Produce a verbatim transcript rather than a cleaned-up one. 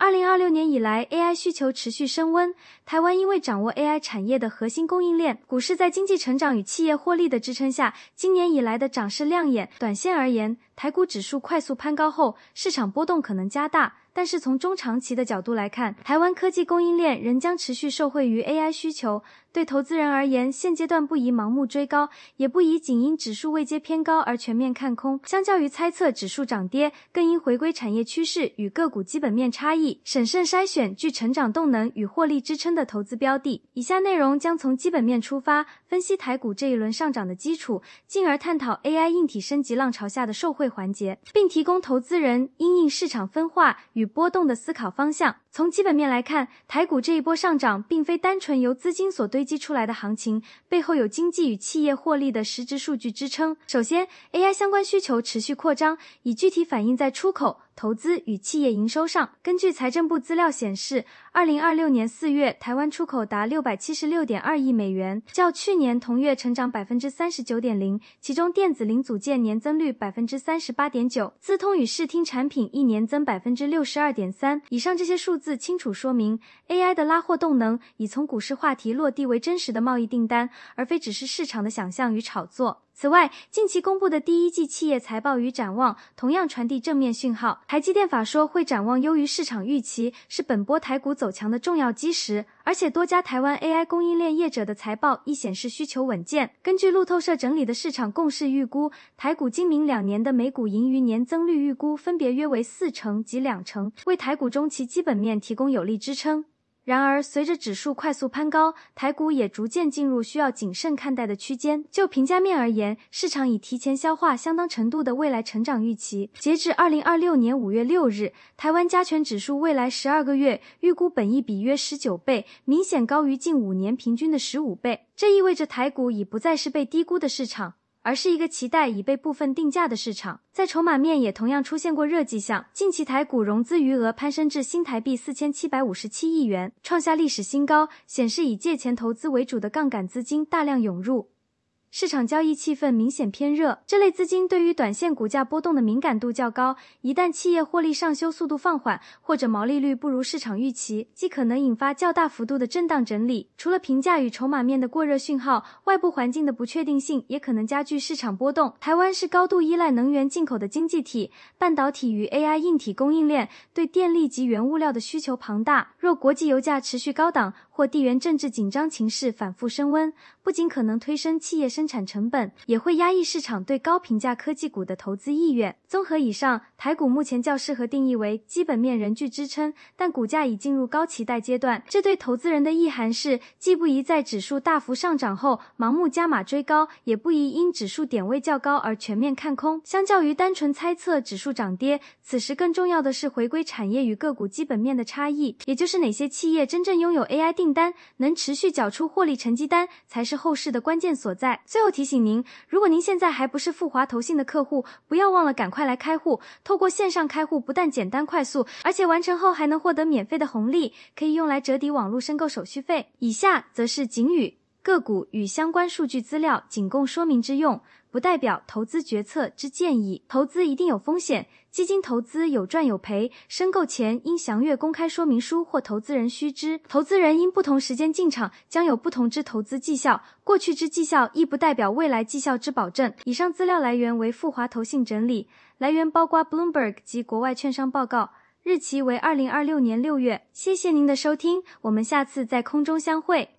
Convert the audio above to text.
二零二六年以来 A I 需求持续升温，台湾因为掌握 A I 产业的核心供应链，股市在经济成长与企业获利的支撑下，今年以来的涨势亮眼。短线而言，台股指数快速攀高后，市场波动可能加大，但是从中长期的角度来看，台湾科技供应链仍将持续受惠于 A I 需求。对投资人而言，现阶段不宜盲目追高，也不宜仅因指数位阶偏高而全面看空。相较于猜测指数涨跌，更应回归产业趋势与个股基本面差异，审慎筛选具成长动能与获利支撑的投资标的。以下内容将从基本面出发，分析台股这一轮上涨的基础，进而探讨 A I 硬体升级浪潮下的受惠环节，并提供投资人因应市场分化与波动的思考方向。从基本面来看，台股这一波上涨并非单纯由资金所堆积出来的行情，背后有经济与企业获利的实质数据支撑。首先 ，A I 相关需求持续扩张，已具体反映在出口、投资与企业营收上。根据财政部资料显示，二零二六年四月，台湾出口达 六百七十六点二亿美元，较去年同月成长 百分之三十九点零， 其中电子零组件年增率 百分之三十八点九， 资通与视听产品亦年增 百分之六十二点三。 以上这些数字清楚说明 A I 的拉货动能已从股市话题落地为真实的贸易订单，而非只是市场的想象与炒作。此外，近期公布的第一季企业财报与展望同样传递正面讯号。台积电法说会展望优于市场预期，是本波台股走强的重要基石，而且多家台湾 A I 供应链业者的财报亦显示需求稳健。根据路透社整理的市场共识预估，台股今明两年的每股盈余年增率预估分别约为四成及两成，为台股中期基本面提供有力支撑。然而，随着指数快速攀高，台股也逐渐进入需要谨慎看待的区间。就评价面而言，市场已提前消化相当程度的未来成长预期。截至二零二六年五月六日，台湾加权指数未来十二个月预估本益比约十九倍，明显高于近五年平均的十五倍。这意味着台股已不再是被低估的市场，而是一个期待已被部分定价的市场。在筹码面也同样出现过热迹象，近期台股融资余额攀升至新台币四千七百五十七亿元，创下历史新高，显示以借钱投资为主的杠杆资金大量涌入。市场交易气氛明显偏热，这类资金对于短线股价波动的敏感度较高，一旦企业获利上修速度放缓，或者毛利率不如市场预期，即可能引发较大幅度的震荡整理。除了评价与筹码面的过热讯号，外部环境的不确定性也可能加剧市场波动。台湾是高度依赖能源进口的经济体，半导体与 A I 硬体供应链对电力及原物料的需求庞大，若国际油价持续高档，或地缘政治紧张情势反复升温，不仅可能推升企业生产成本，也会压抑市场对高评价科技股的投资意愿。综合以上，台股目前较适合定义为基本面仍具支撑，但股价已进入高期待阶段。这对投资人的意涵是，既不宜在指数大幅上涨后盲目加码追高，也不宜因指数点位较高而全面看空。相较于单纯猜测指数涨跌，此时更重要的是回归产业与个股基本面的差异，也就是哪些企业真正拥有 A I 订单，能持续缴出获利成绩单，才是后市的关键所在。最后提醒您，如果您现在还不是富华投信的客户，不要忘了赶快来开户。透过线上开户不但简单快速，而且完成后还能获得免费的红利，可以用来折抵网络申购手续费。以下则是警语，个股与相关数据资料仅供说明之用，不代表投资决策之建议。投资一定有风险，基金投资有赚有赔，申购前应详阅公开说明书或投资人须知。投资人因不同时间进场，将有不同之投资绩效，过去之绩效亦不代表未来绩效之保证。以上资料来源为富华投信整理，来源包括 Bloomberg 及国外券商报告，日期为二零二六年六月。谢谢您的收听，我们下次在空中相会。